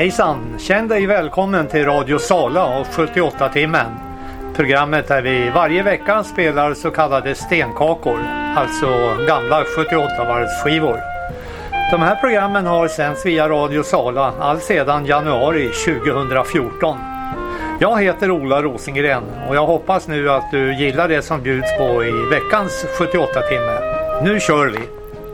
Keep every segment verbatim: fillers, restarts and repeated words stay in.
Hejsan, känn dig välkommen till Radio Sala och sjuttioåtta-timmen. Programmet där vi varje vecka spelar så kallade stenkakor, alltså gamla sjuttioåtta-varvsskivor. De här programmen har sänds via Radio Sala allt sedan januari tjugohundrafjorton. Jag heter Ola Rosengren och jag hoppas nu att du gillar det som bjuds på i veckans sjuttioåtta-timme. Nu kör vi!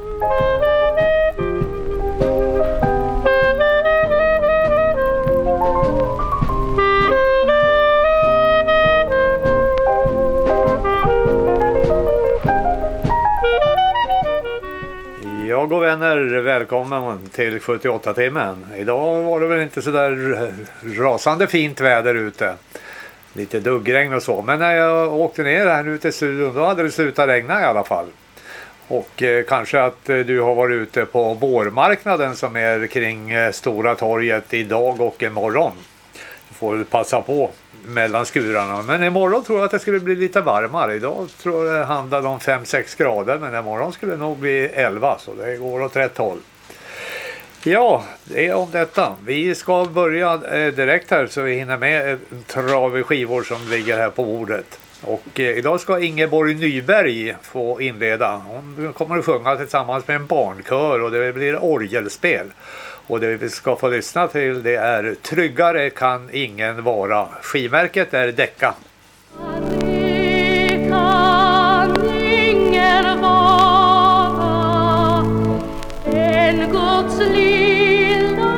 Jag och vänner, välkommen till sjuttioåtta-timmen. Idag var det väl inte så där rasande fint väder ute. Lite duggregn och så. Men när jag åkte ner här nu till studion, då hade det slutat regna i alla fall. Och eh, kanske att eh, du har varit ute på vårmarknaden som är kring eh, Stora torget idag och imorgon. Du får passa på mellan skurarna. Men imorgon tror jag att det skulle bli lite varmare. Idag tror jag det handlade om fem sex grader. Men imorgon skulle det nog bli elva. Så det går åt rätt håll. Ja, det är om detta. Vi ska börja eh, direkt här så vi hinner med en trav skivor som ligger här på bordet. Och eh, idag ska Ingeborg Nyberg få inleda. Hon kommer att sjunga tillsammans med en barnkör och det blir orgelspel. Och det vi ska få lyssna till det är Tryggare kan ingen vara. Skivmärket är Decca. Tryggare kan ingen vara en Guds lilla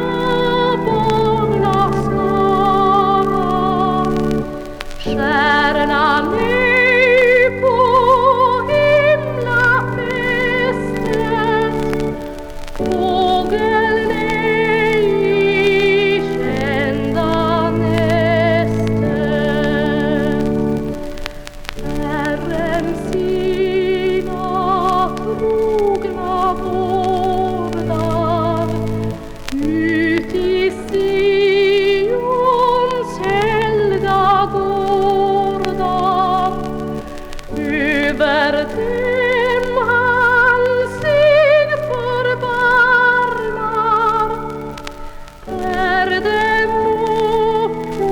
barnaskara. Stjärnan nu på himlafästet, fågeln ej i kända nästet. Herren sina trogna vårdar ut i Sions helga gårdar. Över dem han sig förbarmar, är dem upp på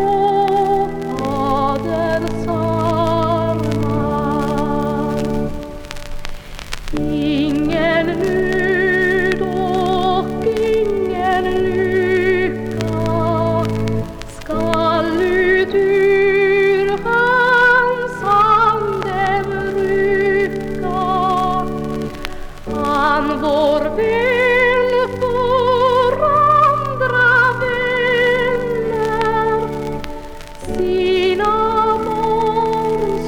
Faderns armar. Ingen nöd och ingen lycka skall ut ur hans ande rycka. Han vår vän för andra vänner, sina barns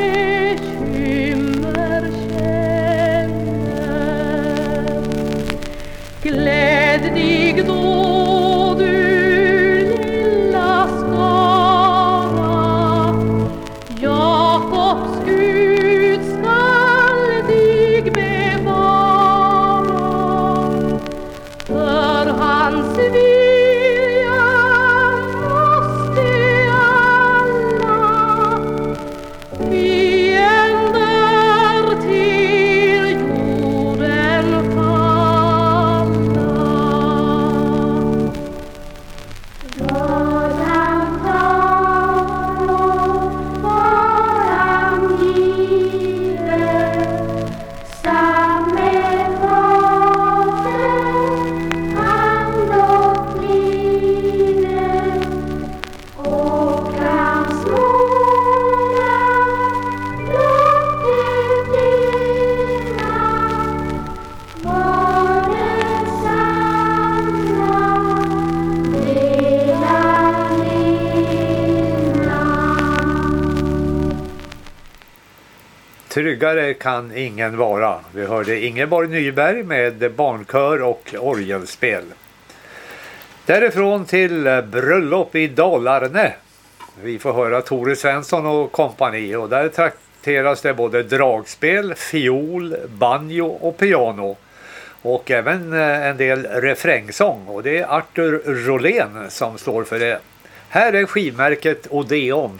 bekymmer känner. Gläd dig då du lilla skara, Jakobs Gud skall dig bevara. För hans vilja måste alla fiender till jorden falla. Varan tar och varan giver, samme Fader, hand och linje, och hans måna låter dina var densamma hela levnad. Tryggare kan ingen vara. Vi hörde Ingeborg Nyberg med barnkör och orgelspel. Därifrån till bröllop i Dalarne. Vi får höra Tore Svensson och kompani. Och där trakteras det både dragspel, fiol, banjo och piano. Och även en del refrängsång. Och det är Arthur Rolén som står för det. Här är skivmärket Odeon.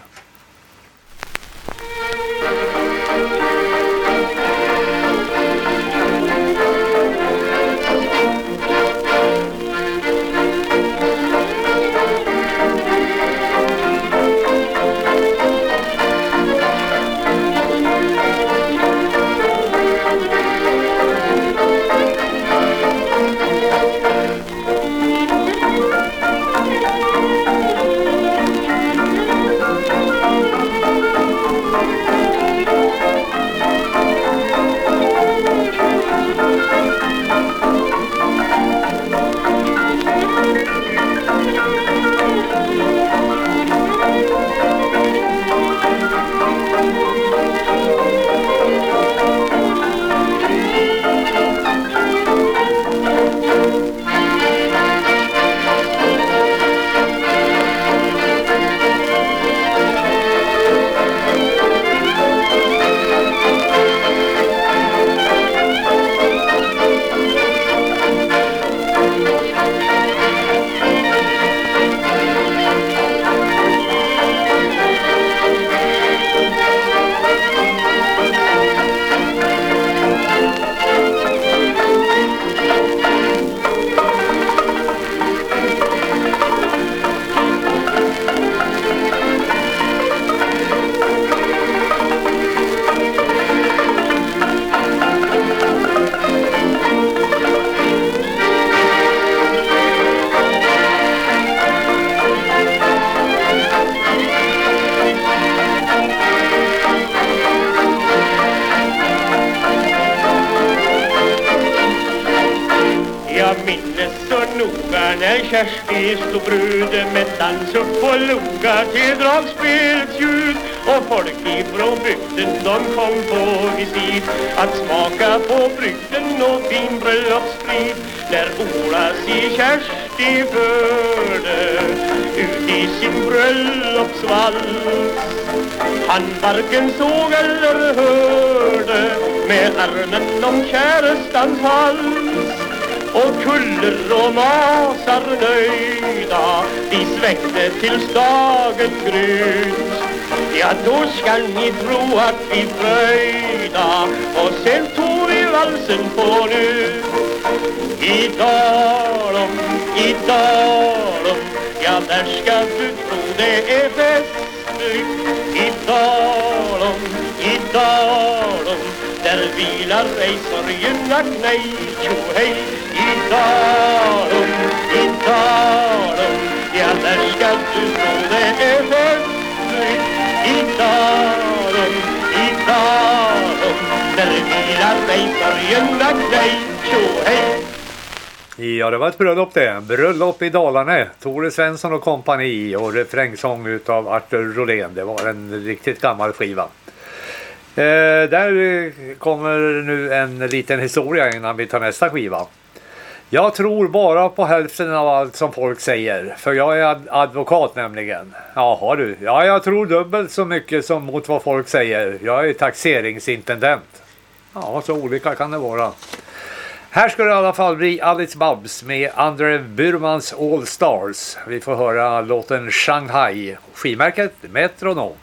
Kersti stod brud med dans upp och lugga till dragspelsljud. Och folk ifrån bygden de kom på visit att smaka på brygden och fin bröllopssprit. När Oras i Kersti förde ut i sin bröllopsvals. Han varken såg eller hörde med armen om kärestans hals. Och kuller och masar nöjda, de svängde tills dagen gryns. Ja, då skall ni tro att vi fröjda, och sen tog vi valsen på nytt. I Dalom, i Dalom, ja där ska du tro det är festligt. I Dalom, i Dalom, där vilar ej sorgerna nej, tjo hej. I Dalom, i Dalom, ja där ska du tro det är festligt. I Dalom, i Dalom, där vilar ej sorgerna nej, tjo hej. Ja, det var ett bröllop det. Bröllop i Dalarna. Tore Svensson och kompani och refrängsång utav Arthur Rolén. Det var en riktigt gammal skiva. Eh, där kommer nu en liten historia innan vi tar nästa skiva. Jag tror bara på hälften av allt som folk säger. För jag är ad- advokat nämligen. Jaha du. Ja, jag tror dubbelt så mycket som mot vad folk säger. Jag är taxeringsintendent. Ja, så olika kan det vara. Här ska det i alla fall bli Alice Babs med Andre Burmans All Stars. Vi får höra låten Shanghai. Skivmärket Metronom.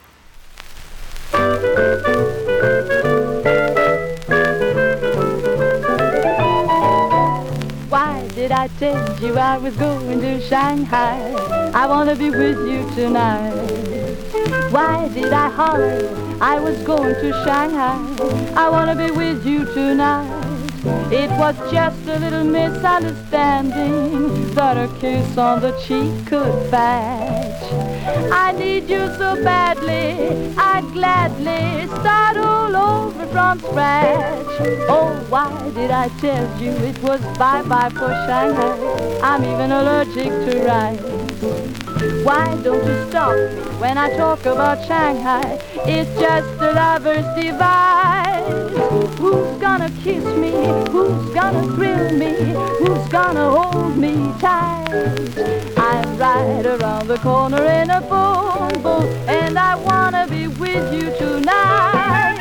Why did I tell you I was going to Shanghai? I wanna be with you tonight. Why did I holler I was going to Shanghai? I wanna be with you tonight. It was just a little misunderstanding that a kiss on the cheek could fetch. I need you so badly, I'd gladly start all over from scratch. Oh, why did I tell you it was bye-bye for Shanghai? I'm even allergic to rice. Why don't you stop me when I talk about Shanghai? It's just a lover's device. Who's gonna kiss me? Who's gonna thrill me? Who's gonna hold me tight? I'm right around the corner in a phone booth, and I wanna be with you tonight.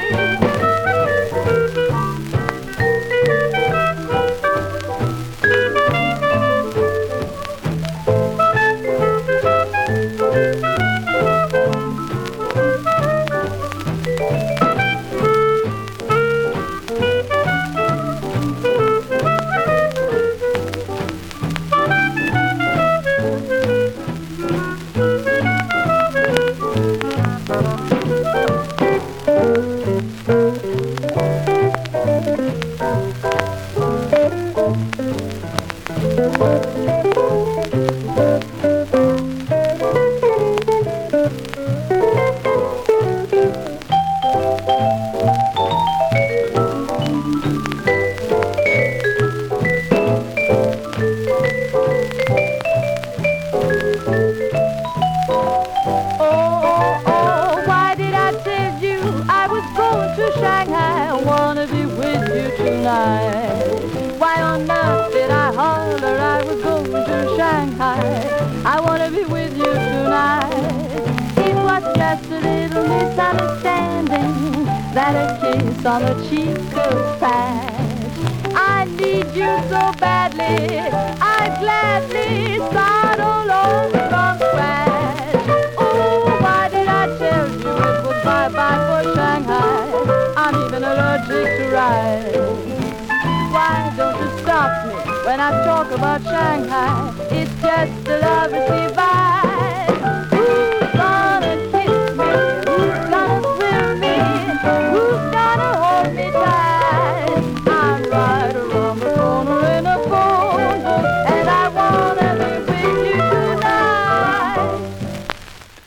On the cheek could pass. I need you so badly, I'd gladly start all over from scratch. Oh, why did I tell you it was bye-bye for Shanghai? I'm even allergic to rice. Why don't you stop me when I talk about Shanghai? It's just a lover's device. Who's gonna kiss me? Who's gonna thrill me? Who's gonna hold me tight? I'm right around the corner in a phone booth, and I wanna be with you tonight.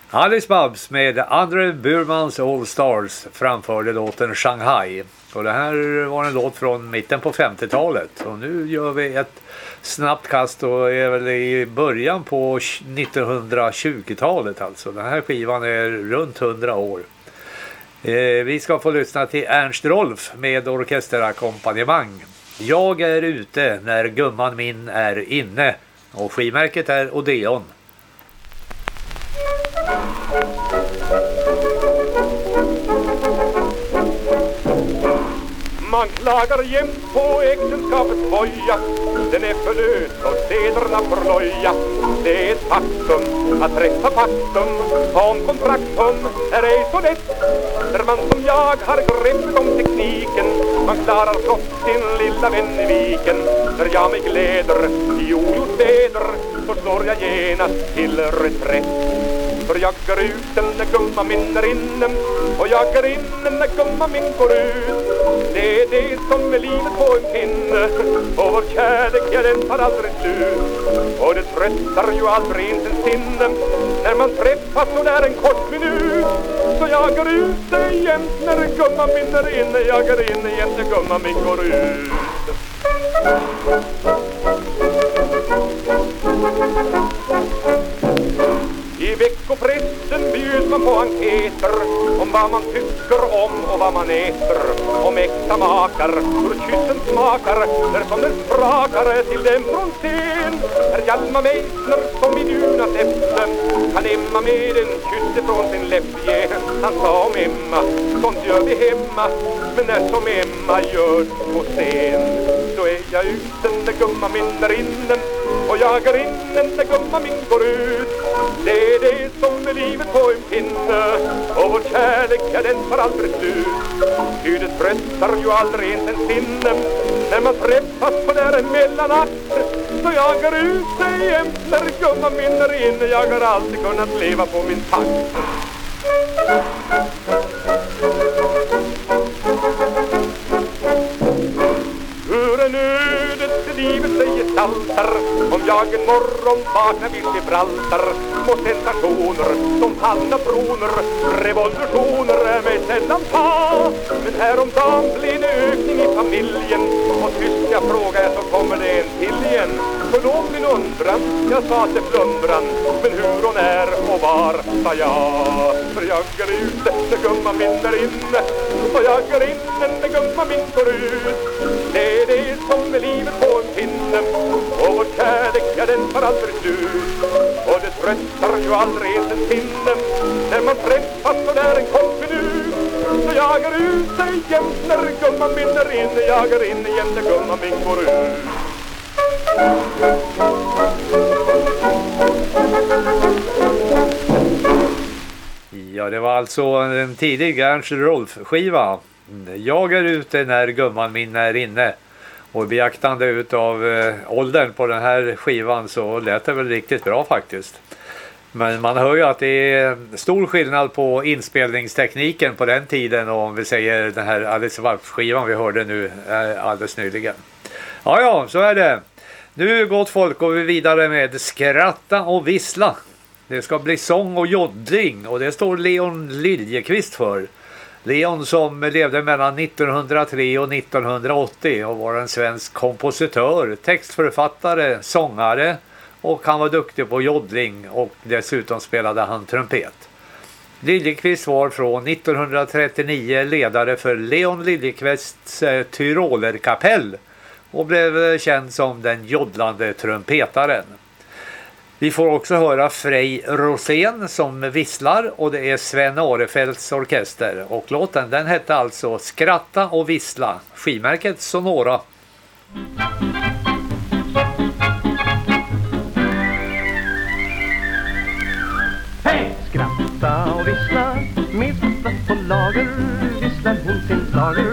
Alice Babs med Andre Burmans All Stars framförde låten Shanghai. Och det här var en låt från mitten på femtiotalet. Och nu gör vi ett snabbt kast och är väl i början på nittonhundratjugotalet alltså. Den här skivan är runt hundra år. Eh, vi ska få lyssna till Ernst Rolf med orkesterakkompanjemang. Jag är ute när gumman min är inne. Och skivmärket är Odeon. Man klagar jämt på äktenskapets boja. Den är för lös och sederna förloja. Det är ett faktum att träffa faktum om kontraktum är ej så lätt. När man som jag har greppet om tekniken, man klarar flott sin lilla vän i viken. När jag mig gläder i ogjort väder, så slår jag genast till reträtt. För jag går ut när gumma min är inne, och jag går in när gumma min går ut. Det är det som är livet på en pinne, och vår kärlek, ja, den tar aldrig slut. Och det tröttar ju aldrig in sin sinne när man träffas så där en kort minut. Så jag går ut jämt när gumma min är inne, jag går in jämt när gumma min går ut. I veckopressen bjuds man på enkäter om vad man tycker om och vad man äter. Om äkta makar, hur kyssen smakar, där som den sprakar till dem från scen. Herr Hjalmar Meissner som i dunat äpple kan Emma med en kyss från sin läpp ge. Han sa om Emma, sånt gör vi hemma, men när som Emma gör på scen, då är jag ute när gumma min är inne, och jag är inne när gumma min går ut. Det är det som är livet på en pinne, och vår kärlek, ja, den tar aldrig slut. Ty det tröttar ju aldrig ens en sinne när man träffas på där en mellannatt. Så jag går ut jämt när gumma min är inne, jag har alltid kunnat leva på min takt. Hur en ödet livet sig gestaltar, om jag en morgon vaknar vid Gibraltar. Små sensationer som fallna troner, revolutioner är mig sällan ta. Men häromdagen blev det ökning i familjen, och tyst jag frågar så kommer det en till igen. Förlåt min undran, jag sa till plundran, men hur hon är och var, sa jag. För jag är ute när gumma min är inne, och jag är inne när gumma min går ut. Det är det som är livet på en pinne, och vår kärlek, ja, den tar aldrig slut. Och det tröttar ju aldrig ens en sinne när man träffas så där en kort minut. Så jag är ute jämt när gumma min är inne, jag är inne jämt när gumma min går ut. Ja, det var alltså en tidig Ernst Rolf-skiva. Jag är ute när gumman min är inne. Och beaktande utav eh, åldern på den här skivan så lät det väl riktigt bra faktiskt. Men man hör ju att det är stor skillnad på inspelningstekniken på den tiden, och om vi säger den här Alice Babs-skivan vi hörde nu eh, alldeles nyligen. Ja, ja, så är det. Nu, gott folk, går vi vidare med Skratta och vissla. Det ska bli sång och joddling, och det står Leon Liljeqvist för. Leon som levde mellan nittonhundratre och nittonhundraåttio och var en svensk kompositör, textförfattare, sångare, och han var duktig på joddling, och dessutom spelade han trumpet. Liljeqvist var från nittonhundratrettionio ledare för Leon Liljeqvists eh, Tyrolerkapell och blev känd som den joddlande trumpetaren. Vi får också höra Frej Rosén som visslar, och det är Sven Arefeldts orkester. Och låten, den hette alltså Skratta och vissla, skivmärket Sonora. Hej! Skratta och vissla, med vissla på lager, visslar hon sin slager.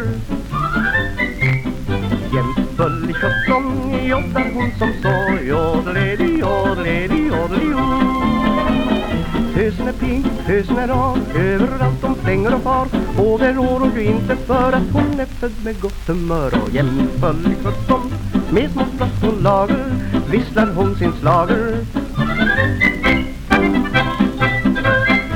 Jämt full i sjutton, joddar hon som så, jodledi, jodledi, jodledi, Tösen är pink, tösen är rar, överallt de slänger och far, och det rår hon ju inte för att hon är född med gott humör. Och jämt full i sjutton, med små på lager, visslar hon sin slager.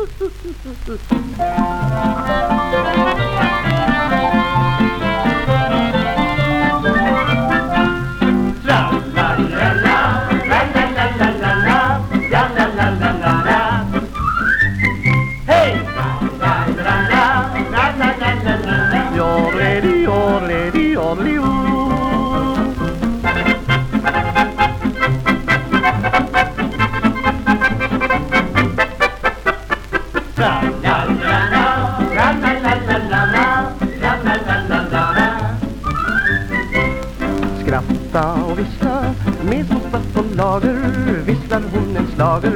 Yorledi, yorledi, yorlio. Skratta och vissla med små spratt på lager, visslar hon en slager.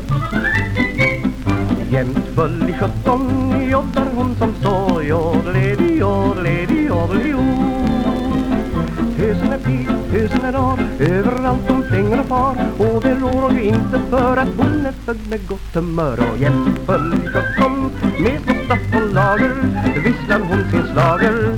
Jämt full i sjutton jobbar hon som så. Jorledi, jorledi, jorlio. Husen är pil, husen är rar, överallt omkring och far. Och det rår hon ju inte för att hon är född med gott humör. Och jämt full i sjutton med små spratt på lager, visslar hon sin slager.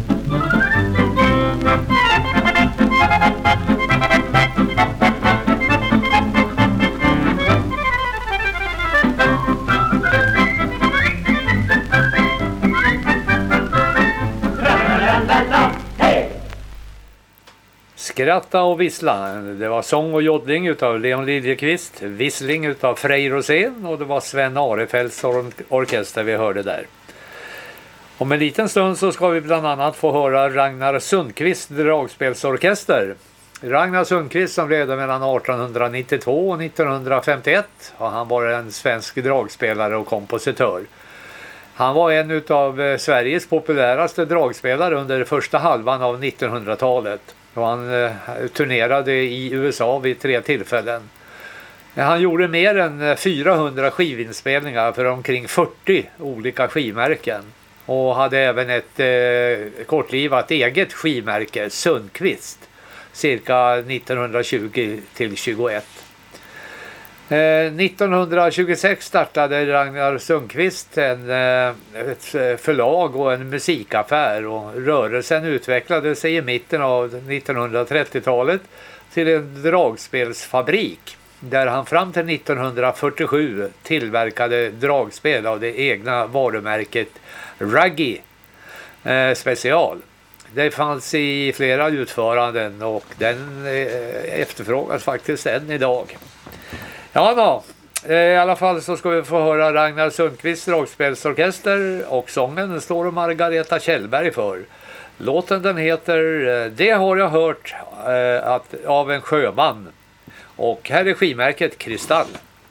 Skratta och vissla. Det var sång och joddling utav Leon Liljeqvist, vissling utav Frej Rosén och det var Sven Arefeldts or- orkester vi hörde där. Om en liten stund så ska vi bland annat få höra Ragnar Sundqvist dragspelsorkester. Ragnar Sundqvist som ledde mellan arton nittiotvå och nittonhundrafemtioett och han var en svensk dragspelare och kompositör. Han var en utav Sveriges populäraste dragspelare under första halvan av nittonhundratalet. Och han eh, turnerade i U S A vid tre tillfällen. Han gjorde mer än fyrahundra skivinspelningar för omkring fyrtio olika skivmärken. Och hade även ett eh, kortlivat eget skivmärke, Sundqvist, cirka nittonhundratjugo till tjugoett. Eh, nittonhundratjugosex startade Ragnar Sundqvist en, eh, ett förlag och en musikaffär och rörelsen utvecklade sig i mitten av nittonhundratrettiotalet till en dragspelsfabrik där han fram till nittonhundrafyrtiosju tillverkade dragspel av det egna varumärket Ruggy eh, special. Det fanns i flera utföranden och den eh, efterfrågas faktiskt än idag. Ja då, i alla fall så ska vi få höra Ragnar Sundqvists dragspelsorkester och sången står Margareta Kjellberg för. Låten den heter Det har jag hört eh, att, av en sjöman och här är skivmärket Kristall.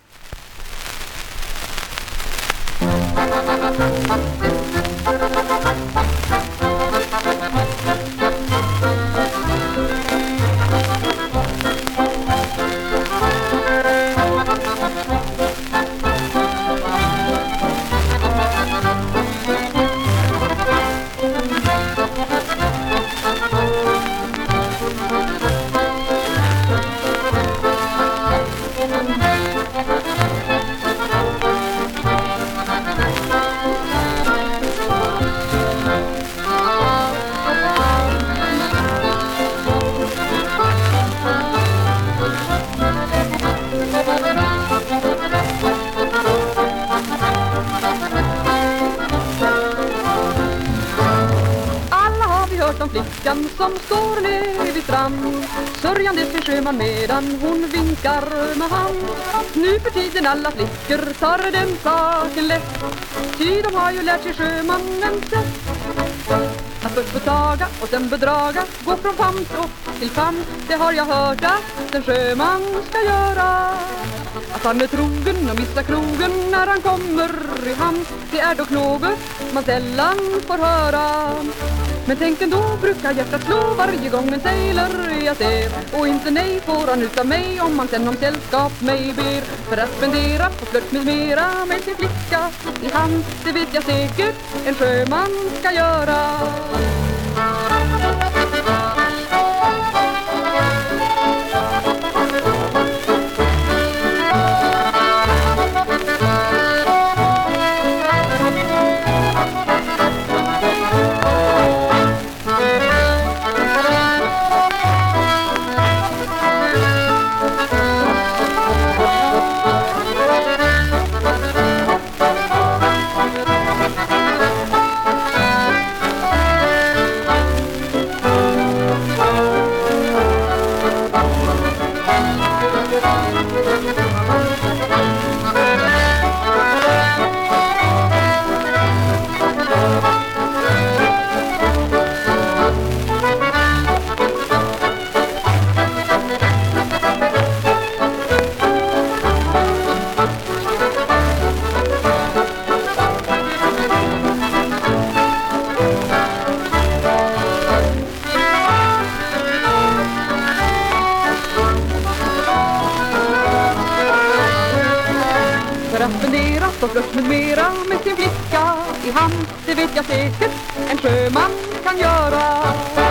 Flickan som står nere vid strand, sörjande till sjöman medan hon vinkar med hand. Nu för tiden alla flickor tar den saken lätt, ty de har ju lärt sig sjömannen sätt. Att först betaga och sen bedraga, gå från famn till famn, det har jag hört att en sjöman ska göra. Att han är trogen och missar krogen när han kommer i hamn, det är dock något man sällan får höra. Men tänk ändå brukar hjärtat slå varje gång en sailor jag ser. Och inte nej får han utav mig om han sen om sällskap mig ber. För att spendera på flört med mera med sin flicka i hand, det vet jag säkert en sjöman ska göra. för att fundera på flört med mera med sin flicka i hand. Det vet jag säkert en sjöman kan göra.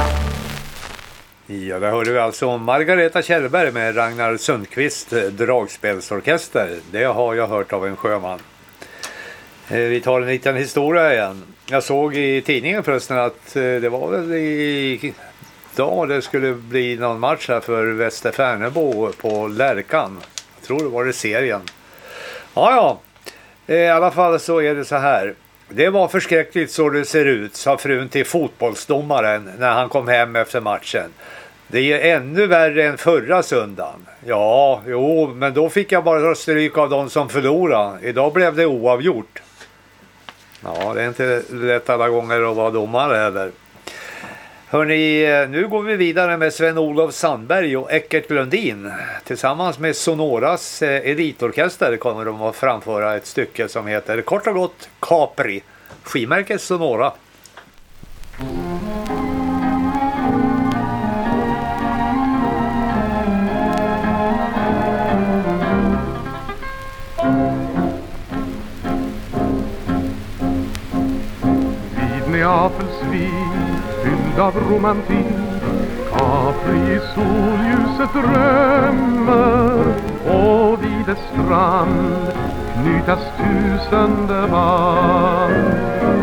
Ja, där hörde vi alltså om Margareta Kjellberg med Ragnar Sundqvist dragspelsorkester. Det har jag hört av en sjöman. Vi tar en liten historia igen. Jag såg i tidningen förresten att det var väl i dag det skulle bli någon match här för Västerfärnebo på Lärkan. Jag tror det var det serien. Ja, ja. I alla fall så är det så här. Det var förskräckligt så det ser ut, sa frun till fotbollsdomaren när han kom hem efter matchen. Det är ännu värre än förra söndagen. Ja, jo, men då fick jag bara stryk av de som förlorade. Idag blev det oavgjort. Ja, det är inte lätt alla gånger att vara domare heller. Hörrni, nu går vi vidare med Sven-Olof Sandberg och Eckert Lundin. Tillsammans med Sonoras elitorkester kommer de att framföra ett stycke som heter kort och gott Capri. Skimärket Sonora. Vid Neapels vik, fylld av romantik, Capri i solljuset drömmer, och vid dess strand knytas tusende band.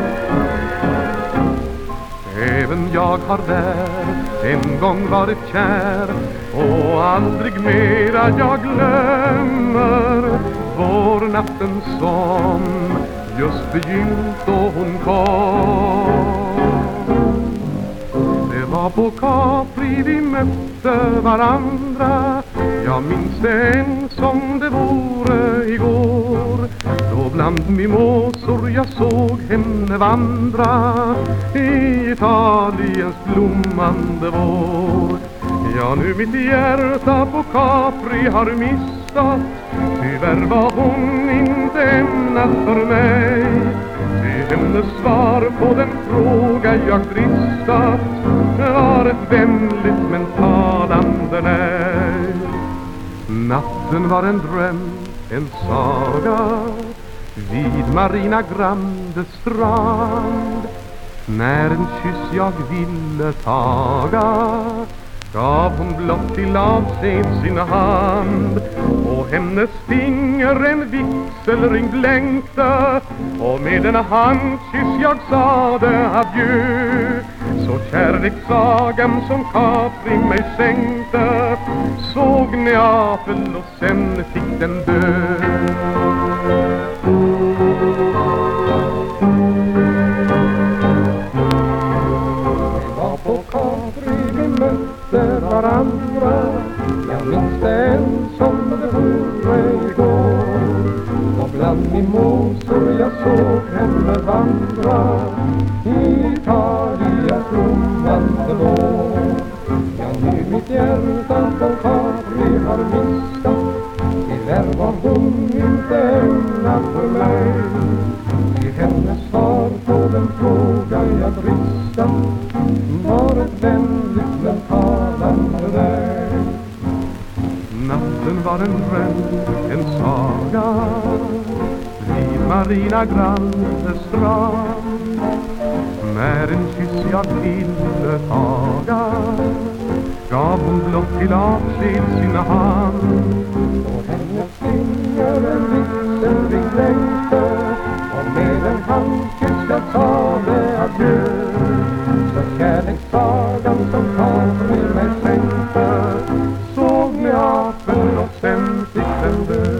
Även jag har där en gång varit kär, och aldrig mera jag glömmer vår natten som just begynt då hon kom. Det var på Capri vi mötte varandra, jag minns det än som det vore igår. Då bland mimosor jag såg henne vandra i Italiens blommande vår. Ja, nu mitt hjärta på Capri har mistat, tyvärr var hon inte ämnad för mig. Ty hennes svar på den fråga jag dristat var ett vänligt men talande nej. Natten var en dröm, en saga vid Marina Grande strand. När en kyss jag ville taga gav hon blott till avsed sin hand, och hennes finger en vigselring blänkte, och med en handkyss jag sade adjö. Så kärlekssagan som Capri mig sänkte såg Neapel och sen fick den dö. På Capri vi mötte varandra, jag minns det än som det vore igår. Och bland mimosor jag såg henne vandra i Italiens blommande vår. Ja, nu mitt hjärta på Capri har mistat, tyvärr var hon inte ämnad för mig. I hennes svar på den fråga jag dristat var ett vänligt men talande dig. Natten var en dröm, en saga vid Marina Grande strand. När en kyss jag ville taga gav hon blott till avsked sin hand, och hennes finger en vigselring blänkte, och med en handkyss jag sade adjö. Så kärlekssagan som Capri mig sänkte såg Neapel och sen fick den dö.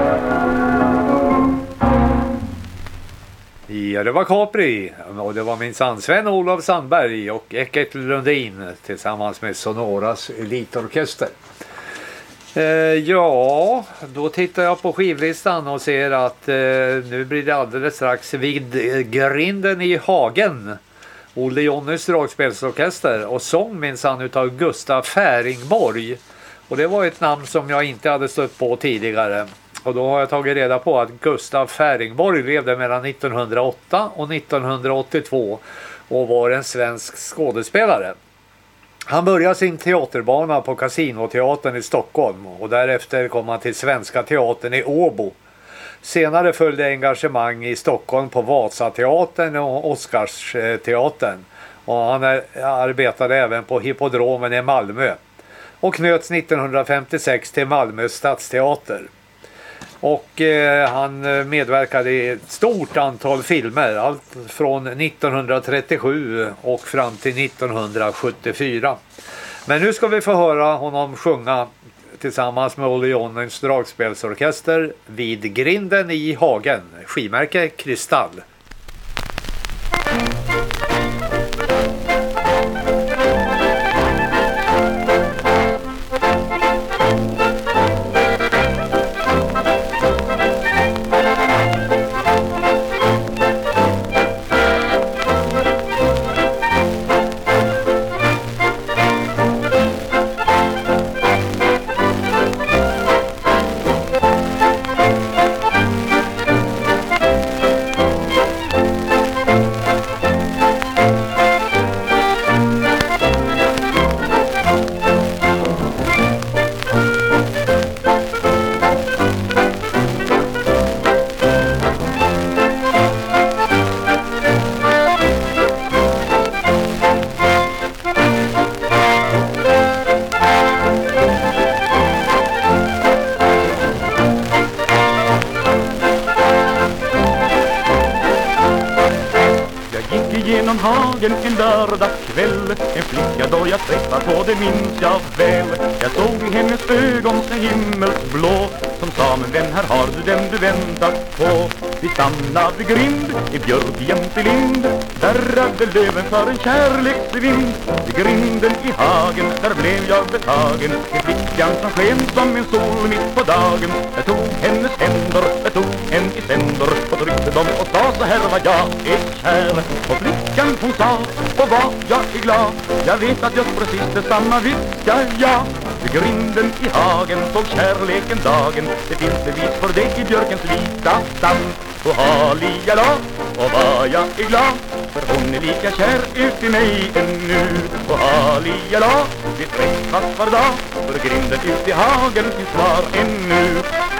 Ja, det var Capri, och det var min son Sven-Olof Sandberg och Eckert Lundin tillsammans med Sonoras elitorkester. Eh, ja, då tittar jag på skivlistan och ser att eh, nu blir det alldeles strax vid grinden i Hagen. Olle Jonnys dragspelsorkester och sång minsann utav Gustav Färingborg. Och det var ett namn som jag inte hade stött på tidigare. Och då har jag tagit reda på att Gustav Färingborg levde mellan nittonhundraåtta och nittonhundraåttiotvå och var en svensk skådespelare. Han började sin teaterbana på Casinoteatern i Stockholm och därefter kom han till Svenska teatern i Åbo. Senare följde engagemang i Stockholm på Vasateatern och Oscarsteatern. Och han arbetade även på Hippodromen i Malmö. Och knöts nittonhundrafemtiosex till Malmö stadsteater. Och eh, han medverkade i ett stort antal filmer. Allt från nittonhundratrettiosju och fram till nittonhundrasjuttiofyra. Men nu ska vi få höra honom sjunga tillsammans med Olle Jonnens dragspelsorkester Vid grinden i hagen. Skimärke Kristall. En lördagskväll, en flicka då jag träffade på, det minns jag väl. Jag såg i hennes ögon en himmelsblå, som sa: men vem, här har du den du väntat på. Vi stannade grind i björk jämte lind, darrade löven för en kärleksvind. Vid grinden i hagen, där blev jag betagen, en flickan som sken som en sol mitt på dagen. Jag tog hennes händer, jag tog en i sänder och tryckte dem och sa: så här var jag är kär. Och flickan hon sa: och var jag är glad, jag vet att just precis detsamma viskar jag. Vid grinden i hagen såg kärleken dagen, det finns bevis för det i björkens vita stam. Och halligala, och var jag är glad, för hon är lika kär ut i mig ännu. Och halligala, vi träffas var dag, för grinden ut i hagen finns kvar ännu.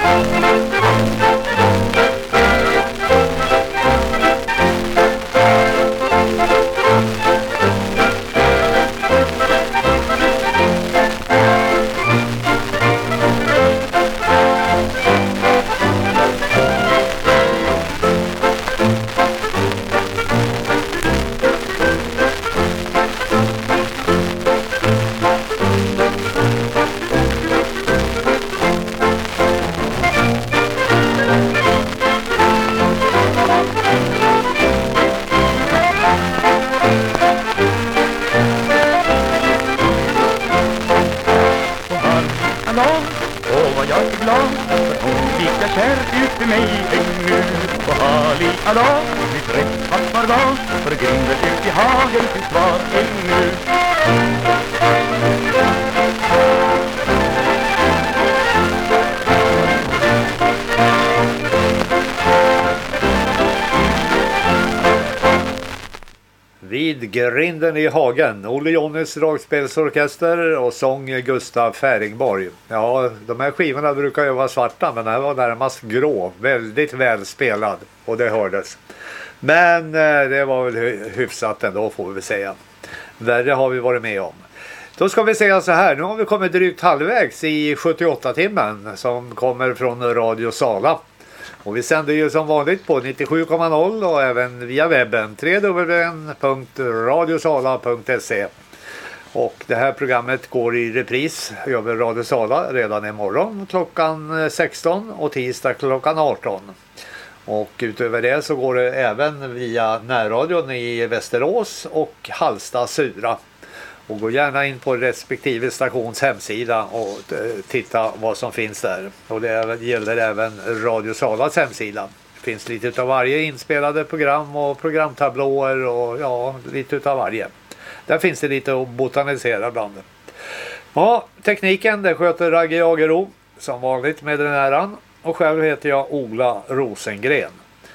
Vid grinden i hagen, Olle Jonnens dragspelsorkester och sång Gustav Färingborg. Ja, de här skivorna brukar ju vara svarta, men den här var närmast grå. Väldigt väl spelad, och det hördes. Men eh, det var väl hyfsat ändå, får vi säga. Värre har vi varit med om. Då ska vi säga så här, nu har vi kommit drygt halvvägs i sjuttioåtta-timmen som kommer från Radio Sala. Och vi sänder ju som vanligt på nittiosju komma noll och även via webben w w w punkt radiosala punkt se. Och det här programmet går i repris över Radio Sala redan imorgon klockan sexton och tisdag klockan arton. Och utöver det så går det även via närradion i Västerås och Hallsta Sura. Och gå gärna in på respektive stations hemsida och titta vad som finns där. Och det gäller även Radio Salas hemsida. Det finns lite utav varje inspelade program och programtablåer och ja, lite utav varje. Där finns det lite att botanisera bland det. Ja, tekniken det sköter Ragge Jagero som vanligt med den äran. Och själv heter jag Ola Rosengren.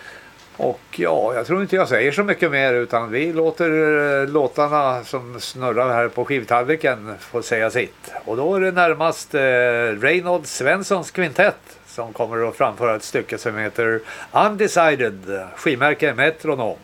Och ja, jag tror inte jag säger så mycket mer, utan vi låter eh, låtarna som snurrar här på skivtallriken få säga sitt. Och då är det närmast eh, Reinhold Svenssons kvintett som kommer att framföra ett stycke som heter Undecided, skivmärke Metronom.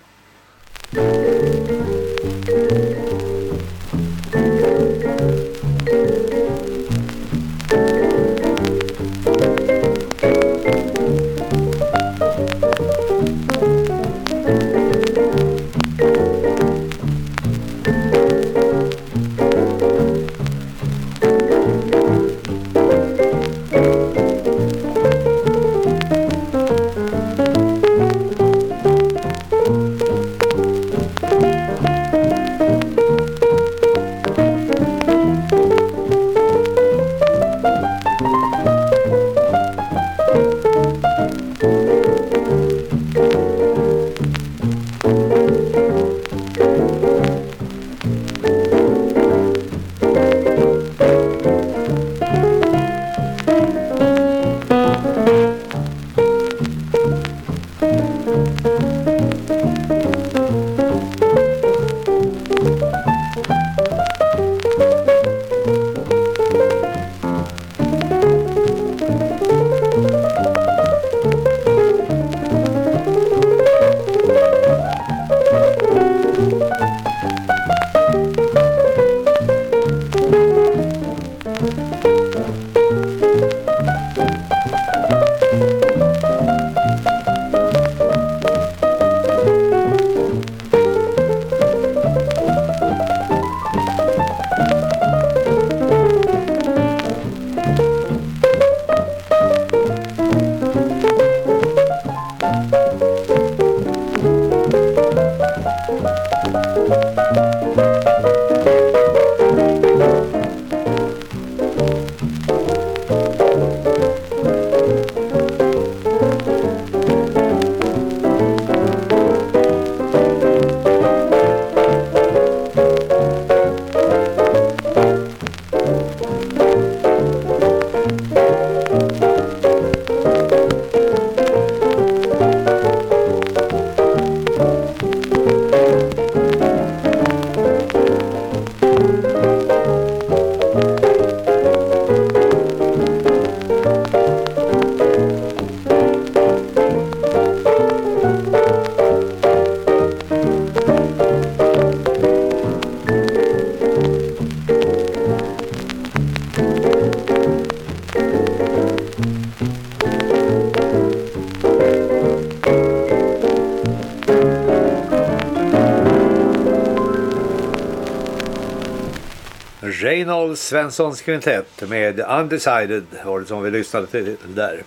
Reinhold Svenssons kvintett med Undecided var det som vi lyssnade till där.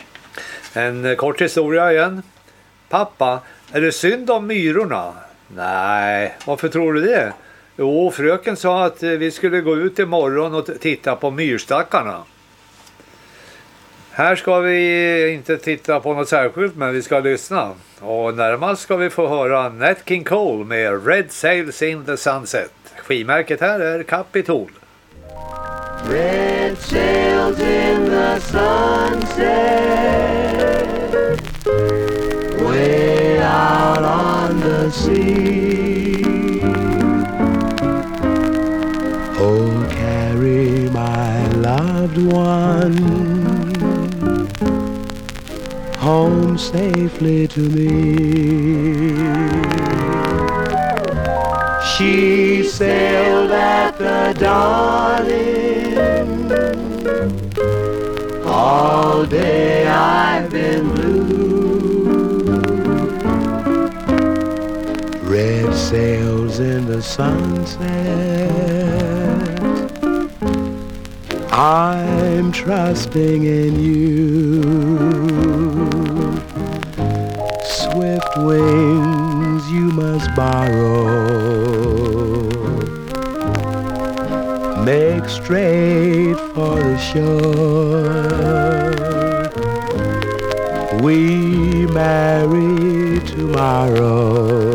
En kort historia igen. Pappa, är det synd om myrorna? Nej, varför tror du det? Jo, fröken sa att vi skulle gå ut imorgon och titta på myrstackarna. Här ska vi inte titta på något särskilt, men vi ska lyssna. Och närmast ska vi få höra Nat King Cole med Red Sails in the Sunset. Skivmärket här är Capitol. Red sails in the sunset, way out on the sea. Oh, carry my loved one home safely to me. She sailed at the dawning. All day I've been blue. Red sails in the sunset. I'm trusting in you. Swift wings you must borrow. Make straight for the shore. We marry tomorrow,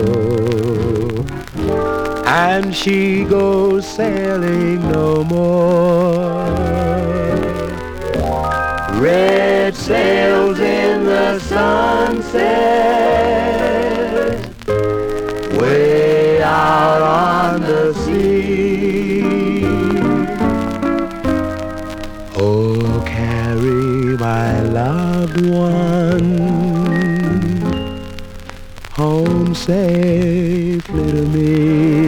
and she goes sailing no more. Red sails in the sunset, way out on the sea. Oh, carry my loved home safely to me.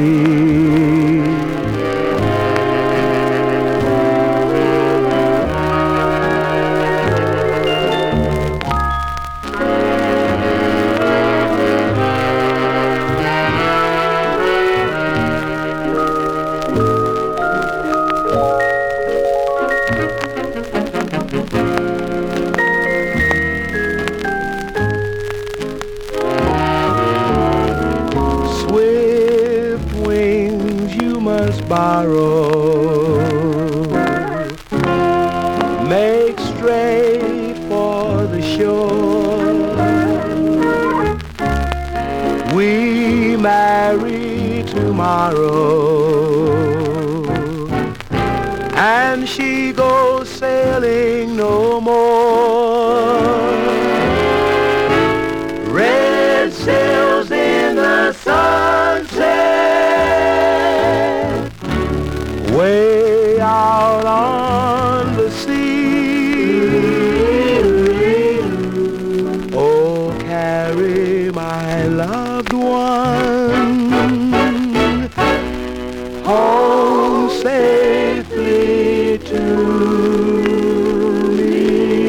Borrow, make straight for the shore. We marry tomorrow, and she goes sailing no more. Red sails in the sunset, way out on the sea. Oh, carry my loved one home safely to me.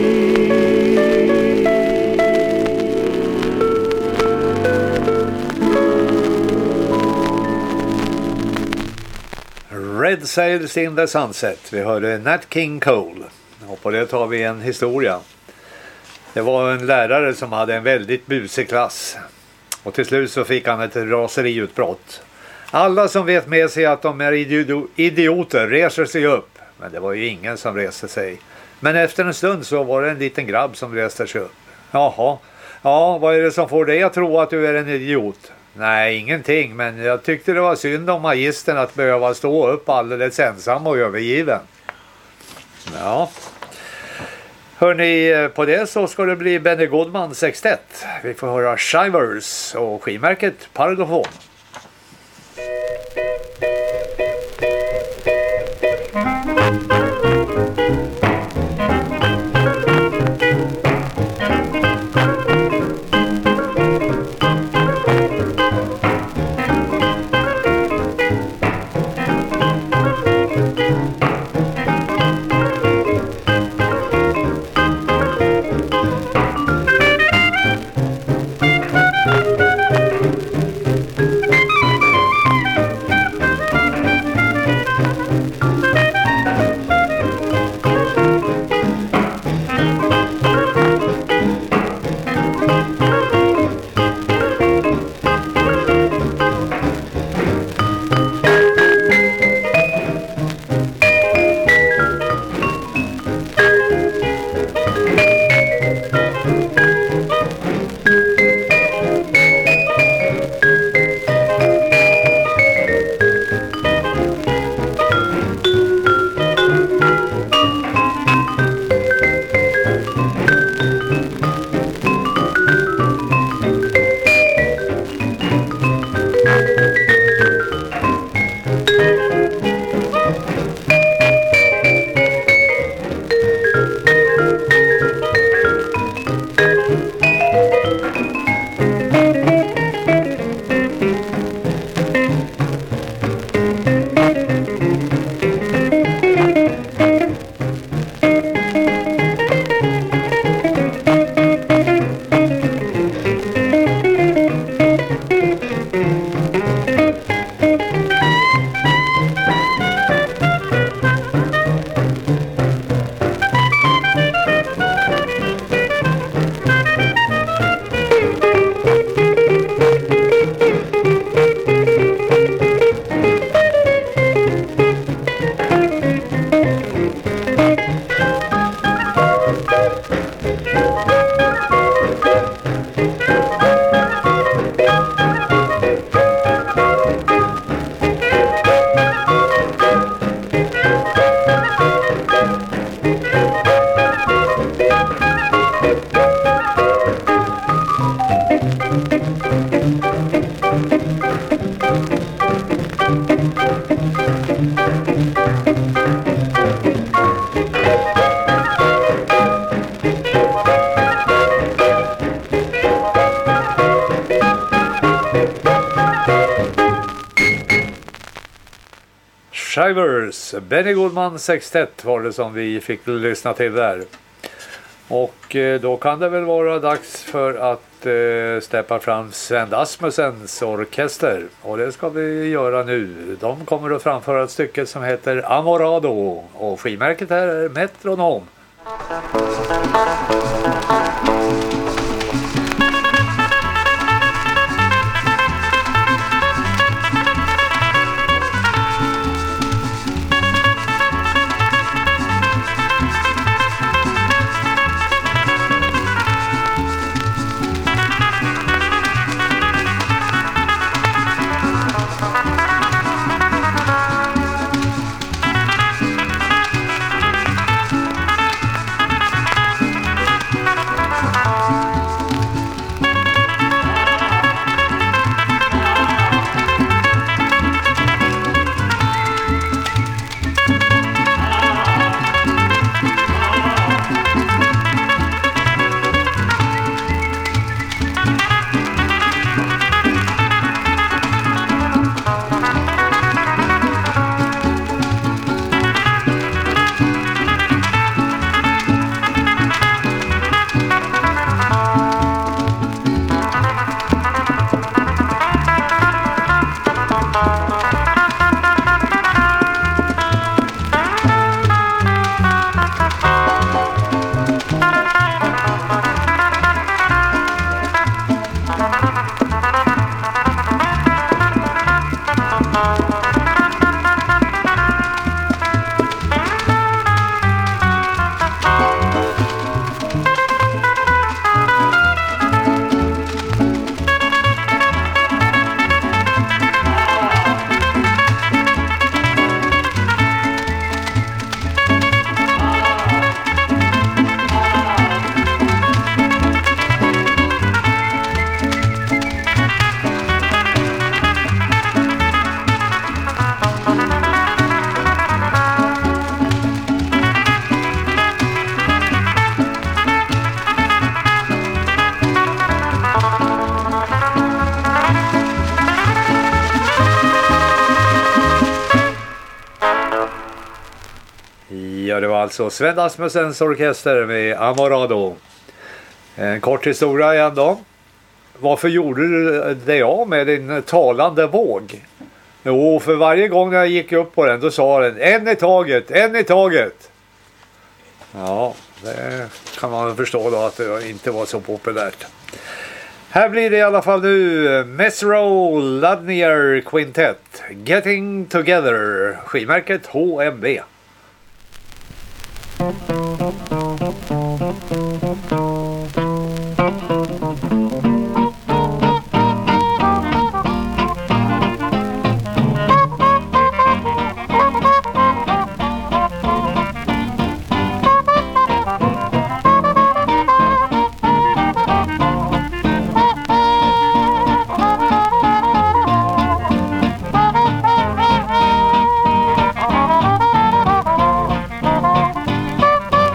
Red Sails in the Sunset. Vi hörde Nat King Cole. Och på det tar vi en historia. Det var en lärare som hade en väldigt busig klass. Och till slut så fick han ett raseriutbrott. Alla som vet med sig att de är idioter reser sig upp. Men det var ju ingen som reste sig. Men efter en stund så var det en liten grabb som reste sig upp. Jaha, ja, vad är det som får dig att tro att du är en idiot? Nej, ingenting, men jag tyckte det var synd om magistern att behöva stå upp alldeles ensam och övergiven. Ja. Hörrni, på det så ska det bli Benny Goodman sextett. Vi får höra Shivers och skivmärket Parlophone. Thank Shivers, Benny Goodman sextett var det som vi fick lyssna till där. Och eh, då kan det väl vara dags för att eh, släppa fram Sven Asmussens orkester. Och det ska vi göra nu. De kommer att framföra ett stycke som heter Amorado. Och skivmärket här är Metronom. Ja, det var alltså Sven Asmussens orkester med Amorado. En kort historia igen då. Varför gjorde du det av med din talande våg? Jo, för varje gång jag gick upp på den då sa den en i taget, en i taget. Ja, det kan man förstå då att det inte var så populärt. Här blir det i alla fall nu Mesro Ladnier Quintet, Getting Together, skivmärket H M B. Thank you.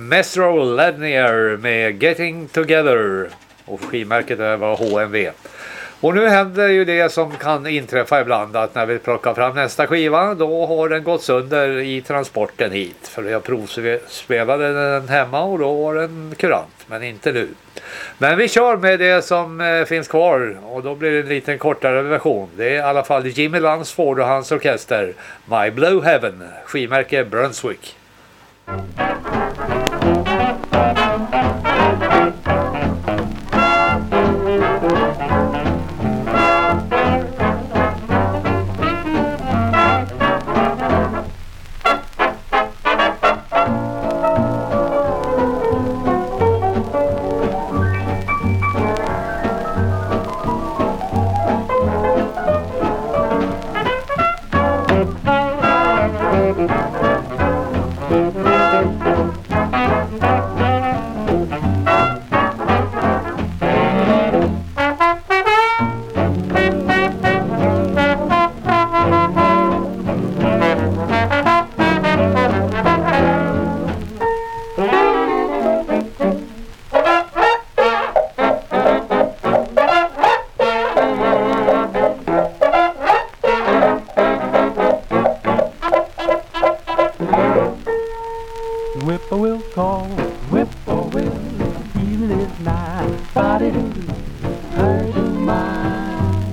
Metro Lanier med Getting Together. Och skivmärket där var H M V. Och nu händer ju det som kan inträffa ibland, att när vi plockar fram nästa skiva, då har den gått sönder i transporten hit. För jag provspelade den hemma och då var den kurant, men inte nu. Men vi kör med det som eh, finns kvar, och då blir det en liten kortare version. Det är i alla fall Jimmy Lunsford och hans orkester, My Blue Heaven, skivmärke Brunswick. Whippoorwill call, whippoorwill, even is nigh, body do, hurt to mine.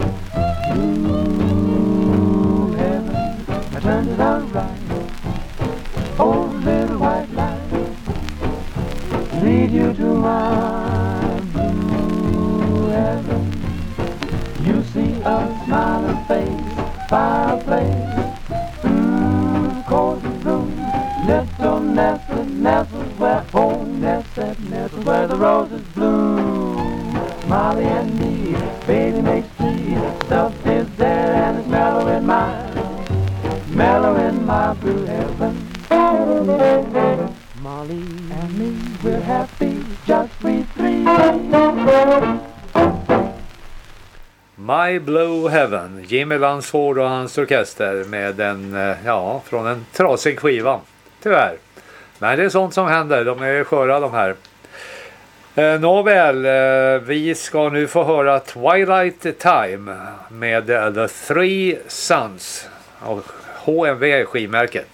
Blue heaven, I turned it out right. Oh, little white light, lead you to my blue heaven. You see a smiling face, fireplace, mmm, cozy room, little nestled, nestled where home, nestled, nestled where the roses bloom. Molly and me, baby makes three, stuff is there and it's mellow in my, mellow in my blue heaven. Molly and me, we're happy, just we three. My Blue Heaven, Jimmy Lunsford och hans orkester med en, ja, från en trasig skiva, tyvärr. Men det är sånt som händer, de är sköra de här. Eh, Nåväl, eh, vi ska nu få höra Twilight Time med uh, The Three Sons av H M V skivmärket.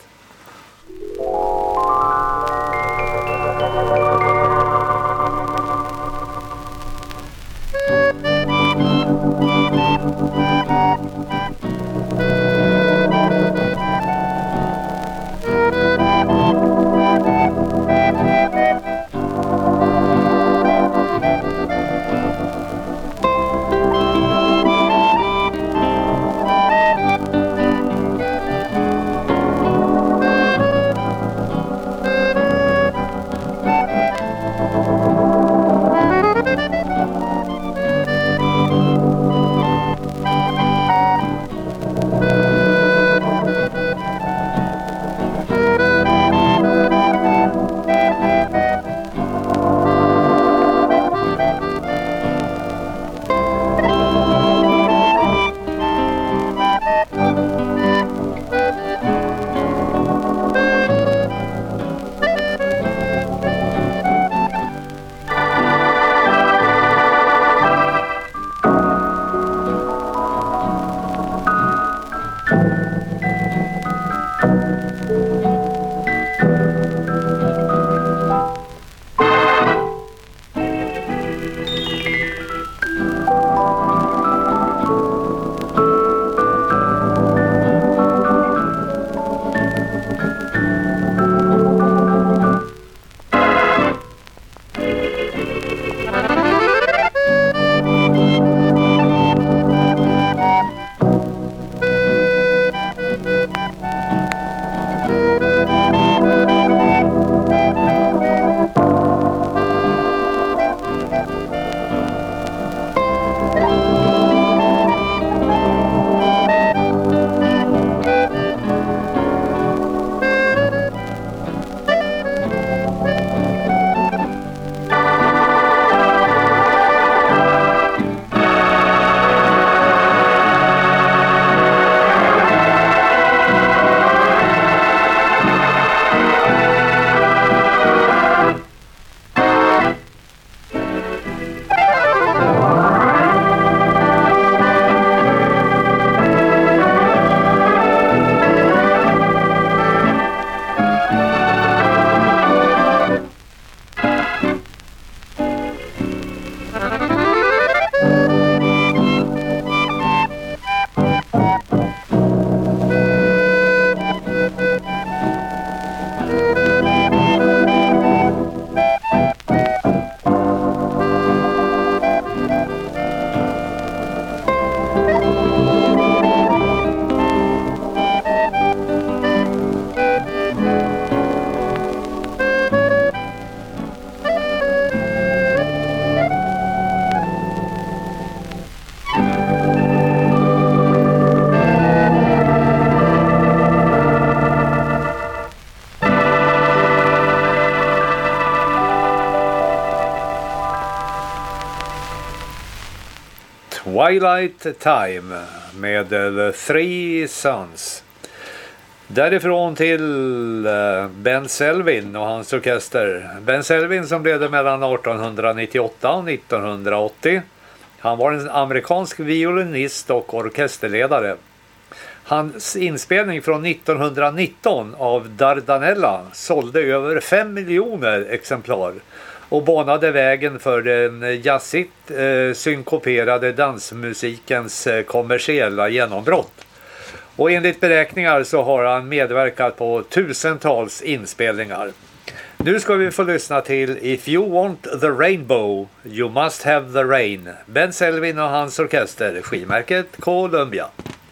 Twilight Time med The Three Sons. Därifrån till Ben Selvin och hans orkester. Ben Selvin som levde mellan arton nittioåtta och nittonhundraåttio. Han var en amerikansk violinist och orkesterledare. Hans inspelning från nittonhundranitton av Dardanella sålde över fem miljoner exemplar och banade vägen för den jazzigt eh, synkoperade dansmusikens eh, kommersiella genombrott. Och enligt beräkningar så har han medverkat på tusentals inspelningar. Nu ska vi få lyssna till If You Want the Rainbow, You Must Have the Rain. Ben Selvin och hans orkester, skivmärket Columbia.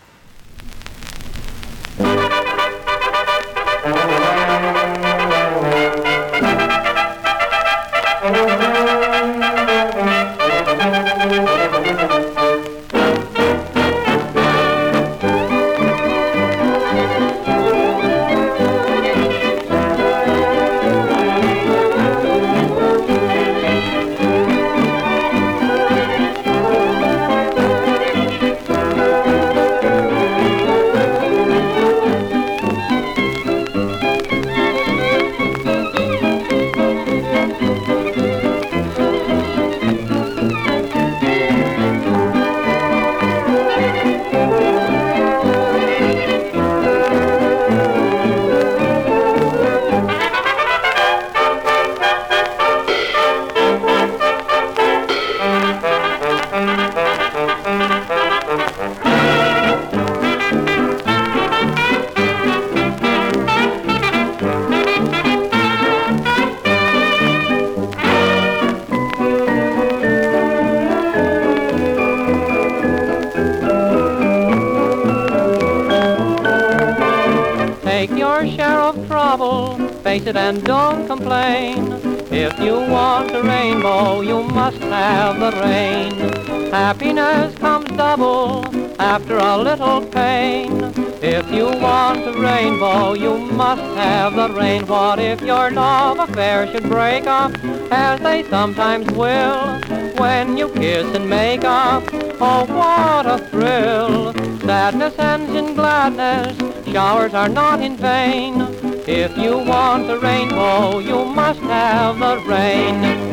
And don't complain. If you want a rainbow, you must have the rain. Happiness comes double after a little pain. If you want a rainbow, you must have the rain. What if your love affair should break up, as they sometimes will, when you kiss and make up? Oh, what a thrill! Sadness ends in gladness, showers are not in vain. If you want a rainbow, you must have the rain.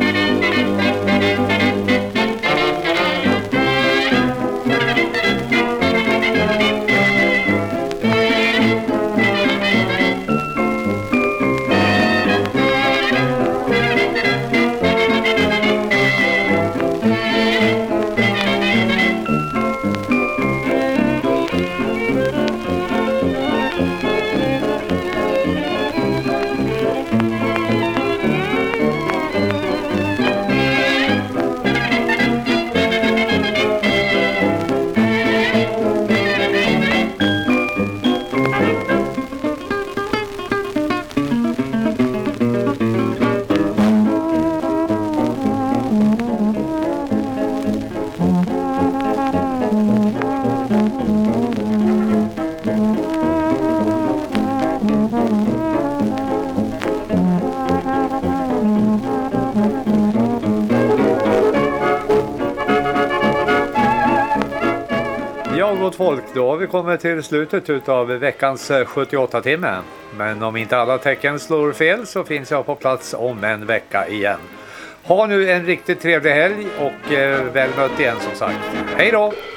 Folk, då har vi kommit till slutet av veckans sjuttioåtta timme. Men om inte alla tecken slår fel så finns jag på plats om en vecka igen. Ha nu en riktigt trevlig helg och eh, väl mött igen som sagt. Hej då!